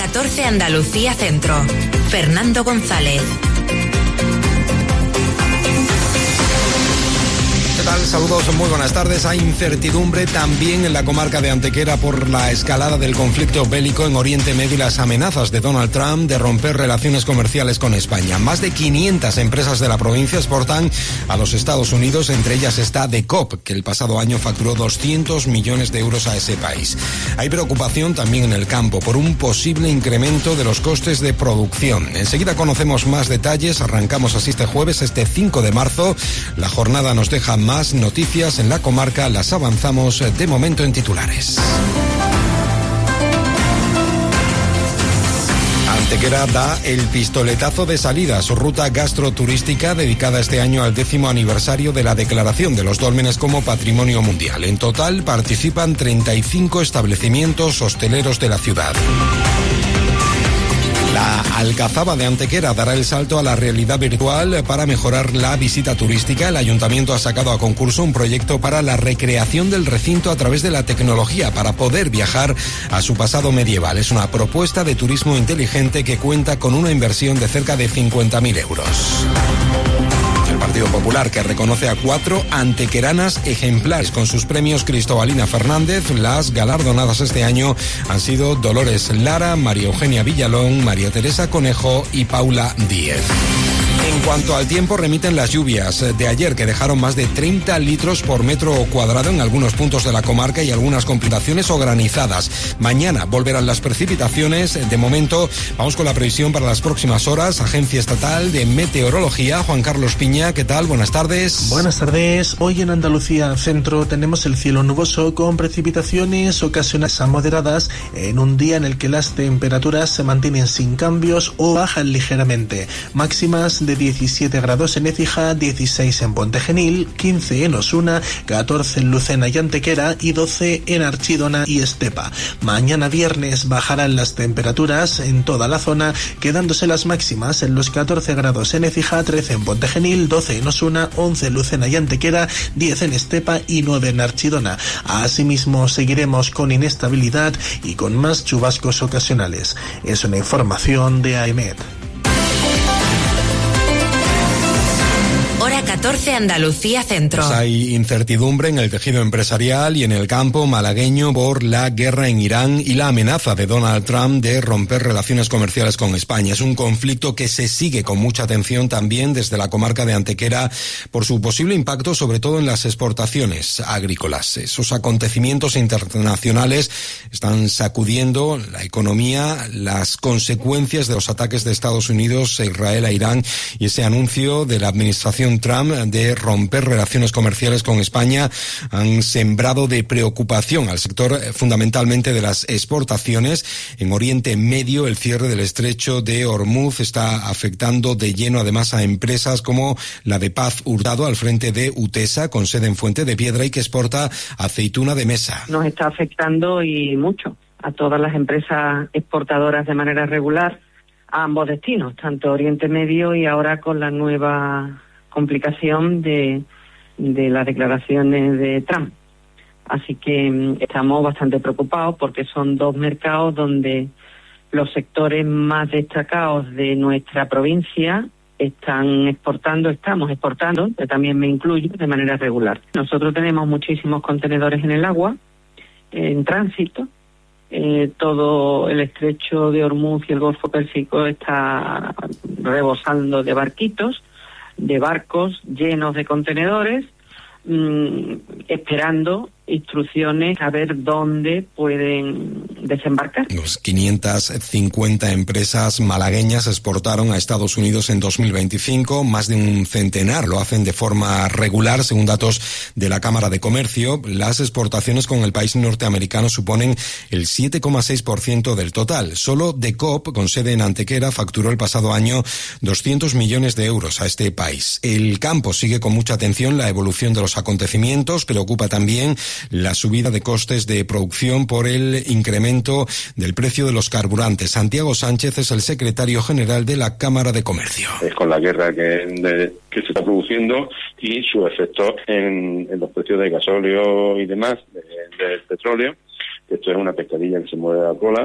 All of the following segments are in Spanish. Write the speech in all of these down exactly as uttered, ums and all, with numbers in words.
catorce Andalucía Centro. Fernando González. ¿Qué tal? Saludos, muy buenas tardes. Hay incertidumbre también en la comarca de Antequera por la escalada del conflicto bélico en Oriente Medio y las amenazas de Donald Trump de romper relaciones comerciales con España. Más de quinientas empresas de la provincia exportan a los Estados Unidos, entre ellas está The Coop, que el pasado año facturó doscientos millones de euros a ese país. Hay preocupación también en el campo por un posible incremento de los costes de producción. Enseguida conocemos más detalles. Arrancamos así este jueves, este cinco de marzo. La jornada nos deja más Más noticias en la comarca, las avanzamos de momento en titulares. Antequera da el pistoletazo de salida a su ruta gastroturística dedicada este año al décimo aniversario de la declaración de los dólmenes como Patrimonio Mundial. En total participan treinta y cinco establecimientos hosteleros de la ciudad. La Alcazaba de Antequera dará el salto a la realidad virtual para mejorar la visita turística. El ayuntamiento ha sacado a concurso un proyecto para la recreación del recinto a través de la tecnología para poder viajar a su pasado medieval. Es una propuesta de turismo inteligente que cuenta con una inversión de cerca de cincuenta mil euros. El Partido Popular, que reconoce a cuatro antequeranas ejemplares con sus premios Cristobalina Fernández. Las galardonadas este año han sido Dolores Lara, María Eugenia Villalón, María Teresa Conejo y Paula Díez. En cuanto al tiempo, remiten las lluvias de ayer, que dejaron más de treinta litros por metro cuadrado en algunos puntos de la comarca y algunas complicaciones o granizadas. Mañana volverán las precipitaciones. De momento, vamos con la previsión para las próximas horas. Agencia Estatal de Meteorología, Juan Carlos Piña, ¿qué tal? Buenas tardes. Buenas tardes. Hoy en Andalucía Centro tenemos el cielo nuboso con precipitaciones ocasionales a moderadas en un día en el que las temperaturas se mantienen sin cambios o bajan ligeramente. Máximas de diecisiete grados en Écija, dieciséis en Pontegenil, quince en Osuna, catorce en Lucena y Antequera y doce en Archidona y Estepa. Mañana viernes bajarán las temperaturas en toda la zona, quedándose las máximas en los catorce grados en Écija, trece en Pontegenil, doce en Osuna, once en Lucena y Antequera, diez en Estepa y nueve en Archidona. Asimismo, seguiremos con inestabilidad y con más chubascos ocasionales. Es una información de AEMET. Hora catorce Andalucía Centro. Pues hay incertidumbre en el tejido empresarial y en el campo malagueño por la guerra en Irán y la amenaza de Donald Trump de romper relaciones comerciales con España. Es un conflicto que se sigue con mucha atención también desde la comarca de Antequera por su posible impacto, sobre todo en las exportaciones agrícolas. Esos acontecimientos internacionales están sacudiendo la economía, las consecuencias de los ataques de Estados Unidos e Israel a Irán y ese anuncio de la administración Trump de romper relaciones comerciales con España han sembrado de preocupación al sector fundamentalmente de las exportaciones. En Oriente Medio, el cierre del estrecho de Hormuz está afectando de lleno además a empresas como la de Paz Hurtado al frente de UTESA, con sede en Fuente de Piedra y que exporta aceituna de mesa. Nos está afectando y mucho a todas las empresas exportadoras de manera regular a ambos destinos, tanto Oriente Medio y ahora con la nueva complicación de, de las declaraciones de Trump. Así que estamos bastante preocupados porque son dos mercados donde los sectores más destacados de nuestra provincia están exportando, estamos exportando, que también me incluyo, de manera regular. Nosotros tenemos muchísimos contenedores en el agua, en tránsito. Eh, todo el estrecho de Hormuz y el Golfo Pérsico está rebosando de barquitos, de barcos llenos de contenedores, mmm, esperando instrucciones a ver dónde pueden desembarcar. Los quinientas cincuenta empresas malagueñas exportaron a Estados Unidos en dos mil veinticinco, más de un centenar lo hacen de forma regular, según datos de la Cámara de Comercio. Las exportaciones con el país norteamericano suponen el siete coma seis por ciento del total. Solo The Coop, con sede en Antequera, facturó el pasado año doscientos millones de euros a este país. El campo sigue con mucha atención la evolución de los acontecimientos, preocupa también la subida de costes de producción por el incremento del precio de los carburantes. Santiago Sánchez es el secretario general de la Cámara de Comercio. Es con la guerra que, de, que se está produciendo y su efecto en, en los precios del gasóleo y demás, de, del petróleo. Esto es una pescadilla que se mueve a la cola.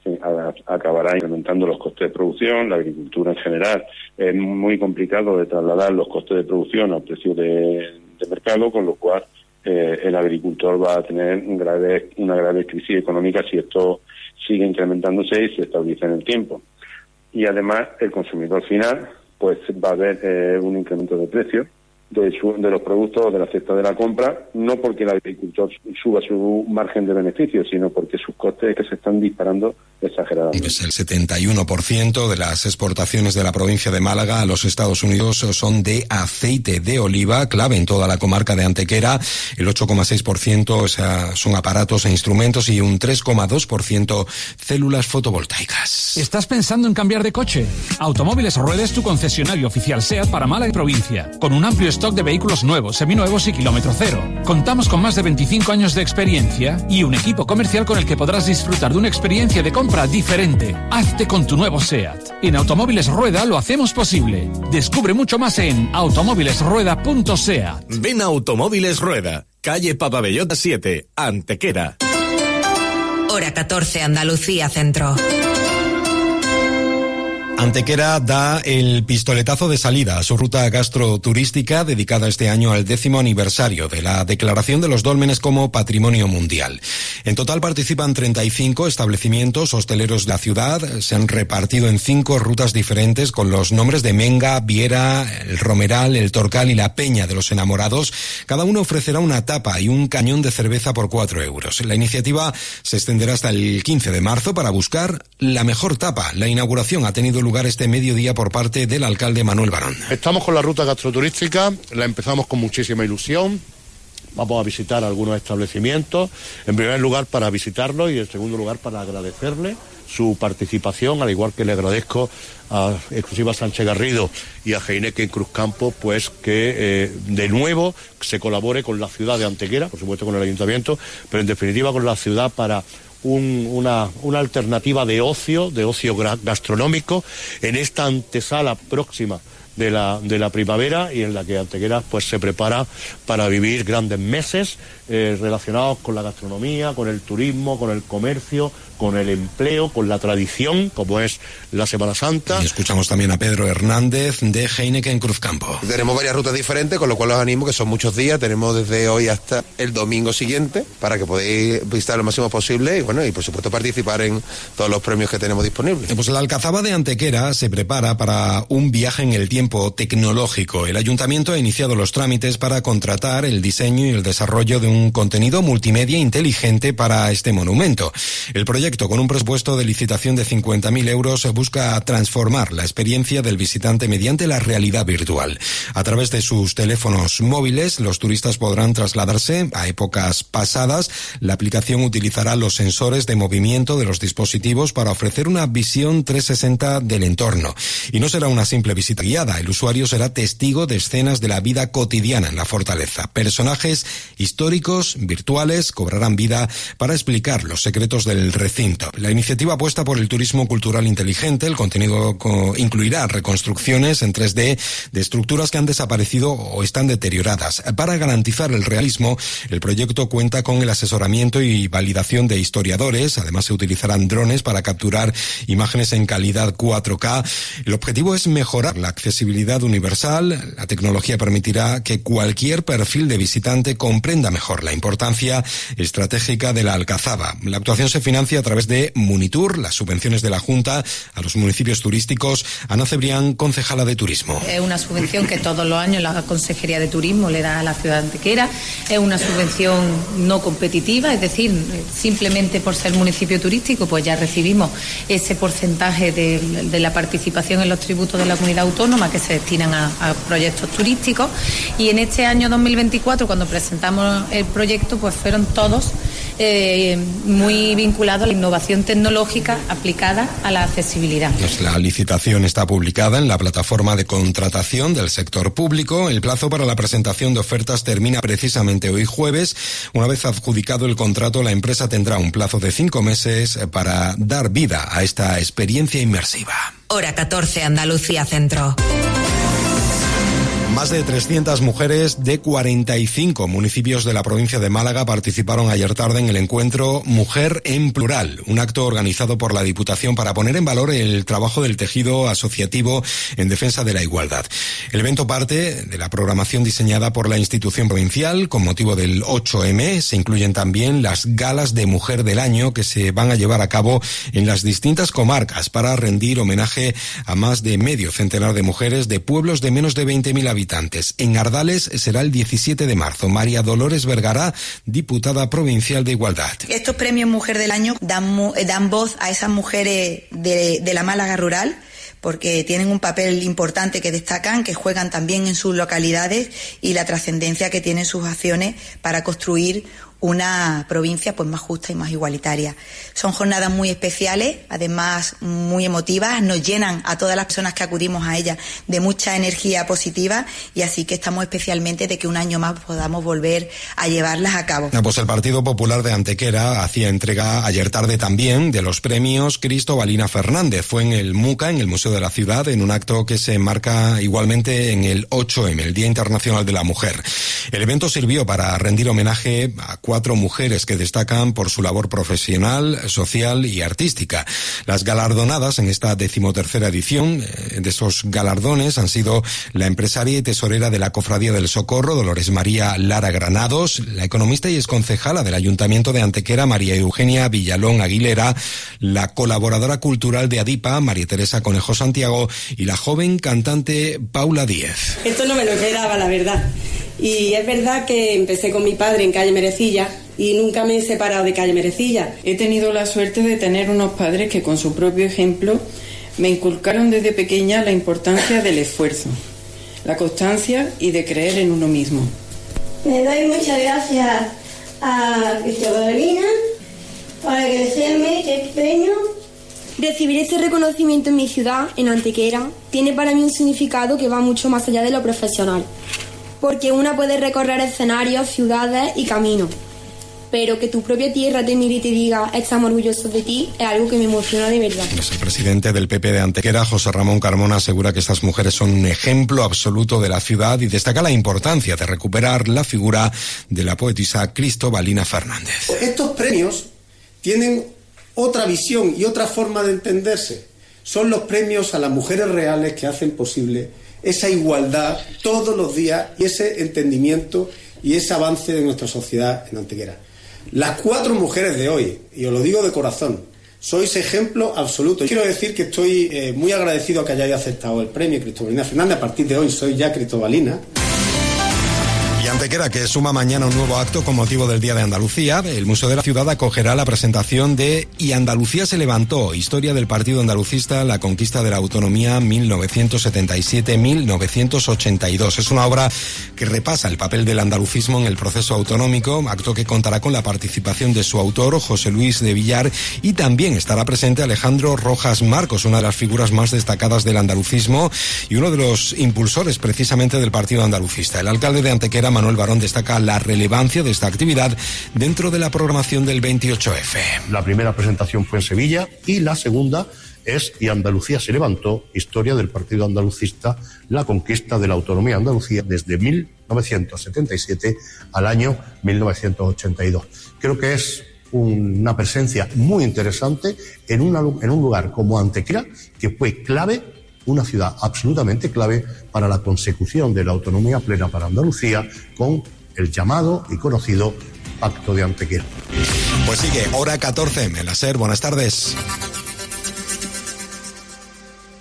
eh, acabará incrementando los costes de producción. La agricultura en general es muy complicado de trasladar los costes de producción al precio de, de mercado, con lo cual eh, el agricultor va a tener un grave, una grave crisis económica si esto sigue incrementándose y se estabiliza en el tiempo. Y además el consumidor final pues va a ver eh, un incremento de precios de, su, de los productos de la cesta de la compra, no porque el agricultor suba su margen de beneficio, sino porque sus costes que se están disparando exageradamente. Pues el setenta y uno por ciento de las exportaciones de la provincia de Málaga a los Estados Unidos son de aceite de oliva, clave en toda la comarca de Antequera. El ocho coma seis por ciento son aparatos e instrumentos y un tres coma dos por ciento células fotovoltaicas. ¿Estás pensando en cambiar de coche? Automóviles Rueda es tu concesionario oficial SEAT para Málaga y provincia, con un amplio stock de vehículos nuevos, seminuevos y kilómetro cero. Contamos con más de veinticinco años de experiencia y un equipo comercial con el que podrás disfrutar de una experiencia de compra diferente. Hazte con tu nuevo SEAT. En Automóviles Rueda lo hacemos posible. Descubre mucho más en automóviles rueda punto seat. Ven a Automóviles Rueda, calle Papabellota siete, Antequera. Hora catorce, Andalucía Centro. Antequera da el pistoletazo de salida a su ruta gastroturística dedicada este año al décimo aniversario de la declaración de los dólmenes como Patrimonio Mundial. En total participan treinta y cinco establecimientos hosteleros de la ciudad. Se han repartido en cinco rutas diferentes con los nombres de Menga, Viera, el Romeral, el Torcal y la Peña de los Enamorados. Cada uno ofrecerá una tapa y un cañón de cerveza por cuatro euros. La iniciativa se extenderá hasta el quince de marzo para buscar la mejor tapa. La inauguración ha tenido lugar este mediodía por parte del alcalde Manuel Barón. Estamos con la ruta gastroturística, la empezamos con muchísima ilusión. Vamos a visitar algunos establecimientos, en primer lugar para visitarlos y en segundo lugar para agradecerle su participación, al igual que le agradezco a Exclusiva Sánchez Garrido y a Heineken en Cruzcampo, pues que eh, de nuevo se colabore con la ciudad de Antequera, por supuesto con el ayuntamiento, pero en definitiva con la ciudad para Un, una, una alternativa de ocio, de ocio gastronómico, en esta antesala próxima de la, de la primavera y en la que Antequera pues se prepara para vivir grandes meses eh, relacionados con la gastronomía, con el turismo, con el comercio, con el empleo, con la tradición, como es la Semana Santa. Y escuchamos también a Pedro Hernández de Heineken en Cruzcampo. Tenemos varias rutas diferentes, con lo cual os animo, que son muchos días, tenemos desde hoy hasta el domingo siguiente, para que podáis visitar lo máximo posible y bueno, y por supuesto participar en todos los premios que tenemos disponibles. Pues la Alcazaba de Antequera se prepara para un viaje en el tiempo tecnológico. El ayuntamiento ha iniciado los trámites para contratar el diseño y el desarrollo de un contenido multimedia inteligente para este monumento. El proyecto, con un presupuesto de licitación de cincuenta mil euros, busca transformar la experiencia del visitante mediante la realidad virtual. A través de sus teléfonos móviles, los turistas podrán trasladarse a épocas pasadas. La aplicación utilizará los sensores de movimiento de los dispositivos para ofrecer una visión trescientos sesenta del entorno. Y no será una simple visita guiada. El usuario será testigo de escenas de la vida cotidiana en la fortaleza. Personajes históricos, virtuales, cobrarán vida para explicar los secretos del recinto. La iniciativa apuesta por el turismo cultural inteligente. El contenido incluirá reconstrucciones en tres D de estructuras que han desaparecido o están deterioradas. Para garantizar el realismo, el proyecto cuenta con el asesoramiento y validación de historiadores. Además, se utilizarán drones para capturar imágenes en calidad cuatro K. El objetivo es mejorar la accesibilidad universal. La tecnología permitirá que cualquier perfil de visitante comprenda mejor la importancia estratégica de la Alcazaba. La actuación se financia a través de Munitur, las subvenciones de la Junta a los municipios turísticos. Ana Cebrián, concejala de Turismo. Es una subvención que todos los años la Consejería de Turismo le da a la ciudad de Antequera. Es una subvención no competitiva, es decir, simplemente por ser municipio turístico, pues ya recibimos ese porcentaje de, de la participación en los tributos de la comunidad autónoma que se destinan a, a proyectos turísticos. Y en este año dos mil veinticuatro, cuando presentamos el proyecto, pues fueron todos eh, muy vinculados a la innovación tecnológica aplicada a la accesibilidad. Pues la licitación está publicada en la plataforma de contratación del sector público. El plazo para la presentación de ofertas termina precisamente hoy jueves. Una vez adjudicado el contrato, la empresa tendrá un plazo de cinco meses para dar vida a esta experiencia inmersiva. Hora catorce, Andalucía Centro. Más de trescientas mujeres de cuarenta y cinco municipios de la provincia de Málaga participaron ayer tarde en el encuentro Mujer en Plural, un acto organizado por la Diputación para poner en valor el trabajo del tejido asociativo en defensa de la igualdad. El evento parte de la programación diseñada por la institución provincial con motivo del ocho eme. Se incluyen también las galas de Mujer del Año que se van a llevar a cabo en las distintas comarcas para rendir homenaje a más de medio centenar de mujeres de pueblos de menos de veinte mil habitantes. En Ardales será el diecisiete de marzo. María Dolores Vergara, diputada provincial de Igualdad. Estos premios Mujer del Año dan, dan voz a esas mujeres de, de la Málaga rural, porque tienen un papel importante que destacan, que juegan también en sus localidades y la trascendencia que tienen sus acciones para construir una provincia pues más justa y más igualitaria. Son jornadas muy especiales, además muy emotivas, nos llenan a todas las personas que acudimos a ellas de mucha energía positiva y así que estamos especialmente de que un año más podamos volver a llevarlas a cabo. Pues el Partido Popular de Antequera hacía entrega ayer tarde también de los premios Cristobalina Fernández. Fue en el MUCA, en el Museo de la Ciudad, en un acto que se enmarca igualmente en el ocho eme, el Día Internacional de la Mujer. El evento sirvió para rendir homenaje a cuatro mujeres que destacan por su labor profesional, social y artística. Las galardonadas en esta decimotercera edición eh, de esos galardones han sido la empresaria y tesorera de la Cofradía del Socorro, Dolores María Lara Granados, la economista y exconcejala del Ayuntamiento de Antequera, María Eugenia Villalón Aguilera, la colaboradora cultural de Adipa, María Teresa Conejo Santiago, y la joven cantante Paula Díez. Esto no me lo esperaba, la verdad. Y es verdad que empecé con mi padre en calle Merecilla y nunca me he separado de calle Merecilla. He tenido la suerte de tener unos padres que con su propio ejemplo me inculcaron desde pequeña la importancia del esfuerzo, la constancia y de creer en uno mismo. Le doy muchas gracias a Cristobalina por agradecerme este premio. Recibir este reconocimiento en mi ciudad, en Antequera, tiene para mí un significado que va mucho más allá de lo profesional. Porque una puede recorrer escenarios, ciudades y caminos, pero que tu propia tierra te mire y te diga estamos orgullosos de ti es algo que me emociona de verdad. Pues el presidente del P P de Antequera, José Ramón Carmona, asegura que estas mujeres son un ejemplo absoluto de la ciudad y destaca la importancia de recuperar la figura de la poetisa Cristobalina Fernández. Estos premios tienen otra visión y otra forma de entenderse. Son los premios a las mujeres reales que hacen posible esa igualdad todos los días y ese entendimiento y ese avance de nuestra sociedad en Antequera. Las cuatro mujeres de hoy, y os lo digo de corazón, sois ejemplo absoluto. Quiero decir que estoy eh, muy agradecido a que hayáis aceptado el premio Cristobalina Fernández. A partir de hoy soy ya Cristobalina. Y Antequera, que suma mañana un nuevo acto con motivo del Día de Andalucía. El Museo de la Ciudad acogerá la presentación de Y Andalucía se levantó, historia del Partido Andalucista, la conquista de la autonomía mil novecientos setenta y siete a mil novecientos ochenta y dos. Es una obra que repasa el papel del andalucismo en el proceso autonómico, acto que contará con la participación de su autor, José Luis de Villar, y también estará presente Alejandro Rojas Marcos, una de las figuras más destacadas del andalucismo y uno de los impulsores precisamente del Partido Andalucista. El alcalde de Antequera, Manuel Barón, destaca la relevancia de esta actividad dentro de la programación del veintiocho efe. La primera presentación fue en Sevilla y la segunda es Y Andalucía se levantó, historia del Partido Andalucista, la conquista de la autonomía Andalucía desde mil novecientos setenta y siete al año mil novecientos ochenta y dos. Creo que es una presencia muy interesante en, una, en un lugar como Antequera, que fue clave, una ciudad absolutamente clave para la consecución de la autonomía plena para Andalucía con el llamado y conocido Pacto de Antequera. Pues sigue, hora catorce eme, la SER, buenas tardes.